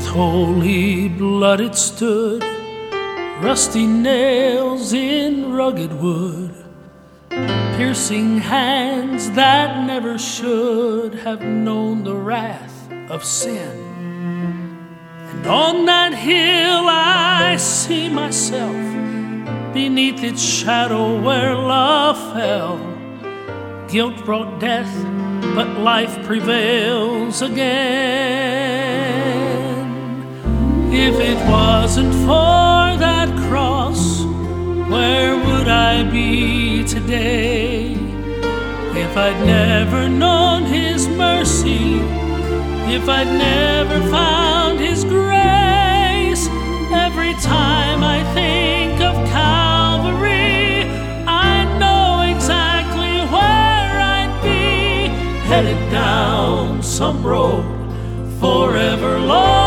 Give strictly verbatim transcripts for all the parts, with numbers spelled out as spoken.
holy blood it stood, rusty nails in rugged wood, piercing hands that never should have known the wrath of sin. And on that hill I see myself, beneath its shadow where love fell. Guilt brought death, but life prevails again. If it wasn't for that cross, where would I be today? If I'd never known His mercy, if I'd never found His grace. Every time I think of Calvary, I know exactly where I'd be, headed down some road forever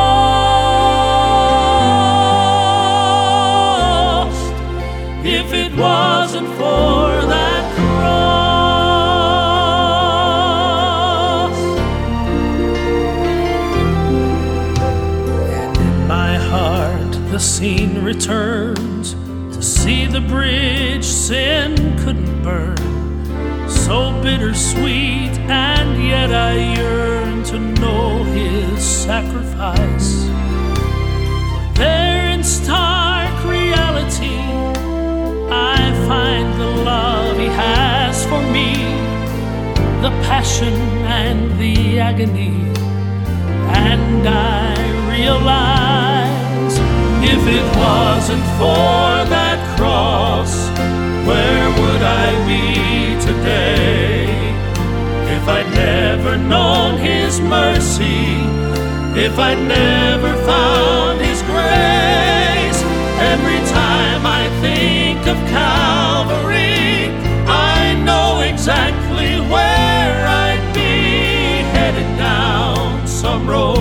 lost. If it wasn't for that cross. And in my heart the scene returns, to see the bridge sin couldn't burn. So bittersweet, and yet I yearn to know His sacrifice. For there in stark reality I find the love He has for me, the passion and the agony. And I realize, if it wasn't for that cross, where would I be today? If I'd never known His mercy, if I'd never found His grace. Every time I think of Calvary, I know exactly where I'd be, headed down some road